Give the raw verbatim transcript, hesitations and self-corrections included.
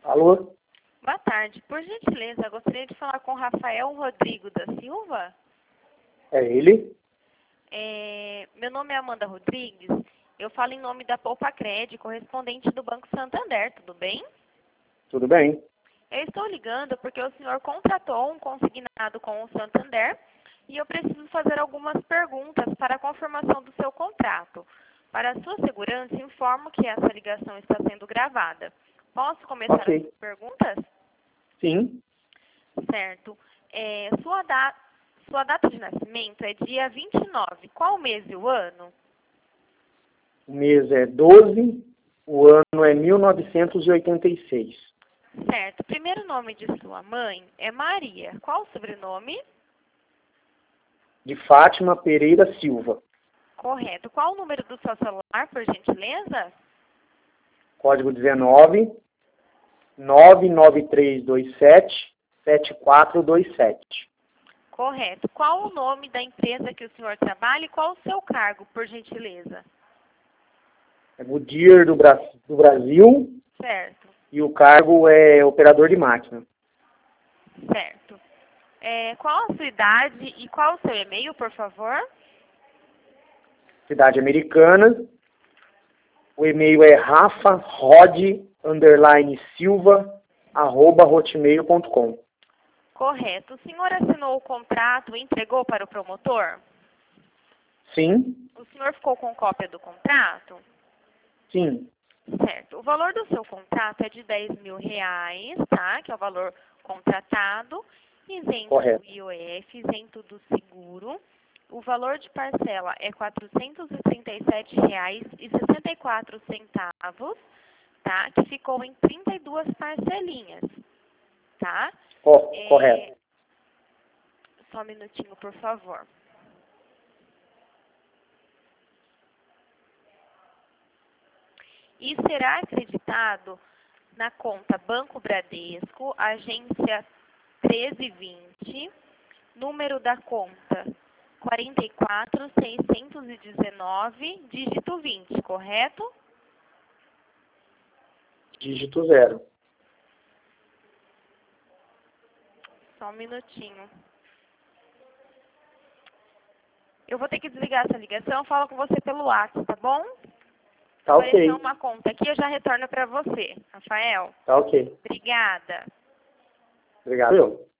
Alô? Boa tarde. Por gentileza, gostaria de falar com Rafael Rodrigo da Silva. É ele? É, meu nome é Amanda Rodrigues. Eu falo em nome da Poupa Cred, correspondente do Banco Santander, tudo bem? Tudo bem? Eu estou ligando porque o senhor contratou um consignado com o Santander e eu preciso fazer algumas perguntas para a confirmação do seu contrato. Para a sua segurança, informo que essa ligação está sendo gravada. Posso começar Ok. as perguntas? Sim. Certo. É, sua, da, sua data de nascimento é dia vinte e nove. Qual o mês e o ano? O mês é doze, o ano é mil novecentos e oitenta e seis. Certo. O primeiro nome de sua mãe é Maria. Qual o sobrenome? De Fátima Pereira Silva. Correto. Qual o número do seu celular, por gentileza? Código dezenove, nove nove três dois sete, sete quatro dois sete. Correto. Qual o nome da empresa que o senhor trabalha e qual o seu cargo, por gentileza? É Goodyear do, Bra do Brasil Certo. e o cargo é operador de máquina. Certo. É, qual a sua idade e qual o seu e-mail, por favor? Cidade Americana. O e-mail é rafarod, underline silva, arroba hotmail ponto com. Correto. O senhor assinou o contrato e entregou para o promotor? Sim, O senhor ficou com cópia do contrato? sim. Certo. O valor do seu contrato é de dez mil reais, tá? Que é o valor contratado, isento Correto. do I O F, isento do seguro. O valor de parcela é quatrocentos e trinta e sete reais e sessenta e quatro centavos, tá? Que ficou em trinta e duas parcelinhas, tá? Co- É, correto. Só um minutinho, por favor. E será acreditado na conta Banco Bradesco, agência treze vinte, número da conta quarenta e quatro, seiscentos e dezenove, dígito vinte, correto? Dígito zero. Só um minutinho. Eu vou ter que desligar essa ligação, falo com você pelo WhatsApp, tá bom? Tá Apareceu ok. uma conta aqui, eu já retorno para você, Rafael. Tá ok. Obrigada. Obrigado. Eu.